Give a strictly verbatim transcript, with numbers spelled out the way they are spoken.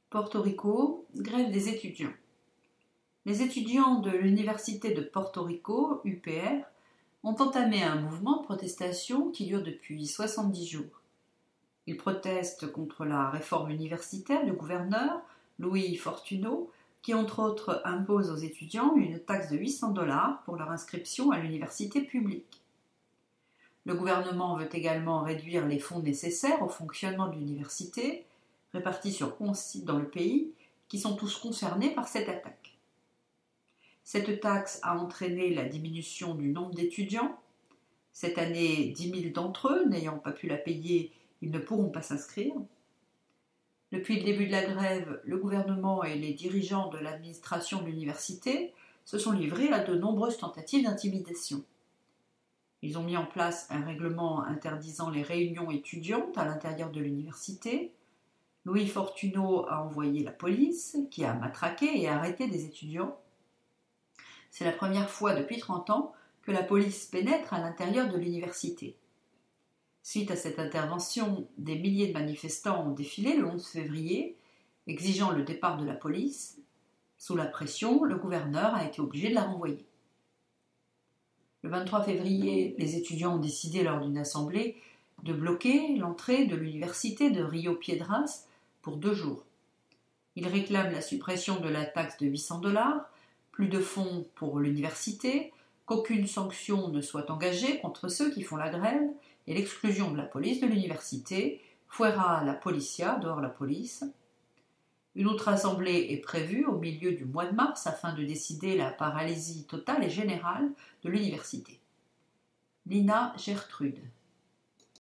Porto Rico, grève des étudiants. Les étudiants de l'Université de Porto Rico, U P R, ont entamé un mouvement de protestation qui dure depuis soixante-dix jours. Ils protestent contre la réforme universitaire du gouverneur, Louis Fortuno, qui entre autres impose aux étudiants une taxe de huit cents dollars pour leur inscription à l'université publique. Le gouvernement veut également réduire les fonds nécessaires au fonctionnement de l'université, répartis sur onze sites dans le pays, qui sont tous concernés par cette attaque. Cette taxe a entraîné la diminution du nombre d'étudiants. Cette année, dix mille d'entre eux, n'ayant pas pu la payer, ils ne pourront pas s'inscrire. Depuis le début de la grève, le gouvernement et les dirigeants de l'administration de l'université se sont livrés à de nombreuses tentatives d'intimidation. Ils ont mis en place un règlement interdisant les réunions étudiantes à l'intérieur de l'université. Louis Fortuno a envoyé la police, qui a matraqué et arrêté des étudiants. C'est la première fois depuis trente ans que la police pénètre à l'intérieur de l'université. Suite à cette intervention, des milliers de manifestants ont défilé le onze février, exigeant le départ de la police. Sous la pression, le gouverneur a été obligé de la renvoyer. Le vingt-trois février, les étudiants ont décidé lors d'une assemblée de bloquer l'entrée de l'université de Rio Piedras pour deux jours. Ils réclament la suppression de la taxe de huit cents dollars, plus de fonds pour l'université, qu'aucune sanction ne soit engagée contre ceux qui font la grève et l'exclusion de la police de l'université, fuera la policia, dehors la police. Une autre assemblée est prévue au milieu du mois de mars afin de décider la paralysie totale et générale de l'université. Lina Gertrude.